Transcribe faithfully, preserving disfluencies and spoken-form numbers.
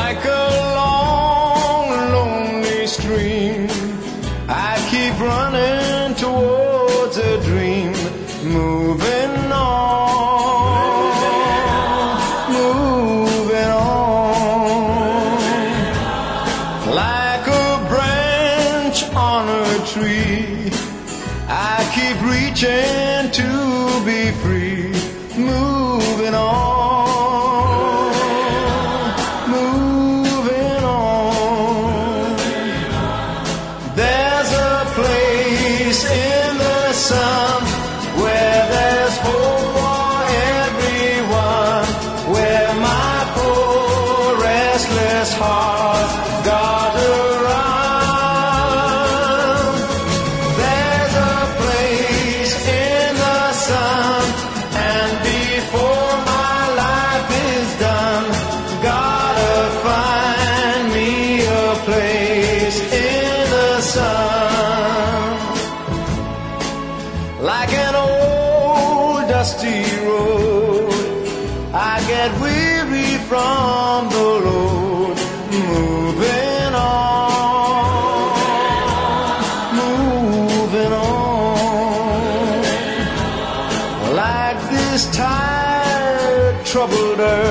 Like a long, lonely stream, I keep running towards a dream, moving on, moving on. Like a branch on a tree, I keep reaching to be free, moving on. Sun, where there's hope for everyone, where my poor restless heart got around. There's a place in the sun, and before my life is done, gotta find me a place in the sun. Like an old dusty road, I get weary from the road, moving on, moving on. Like this tired, troubled earth,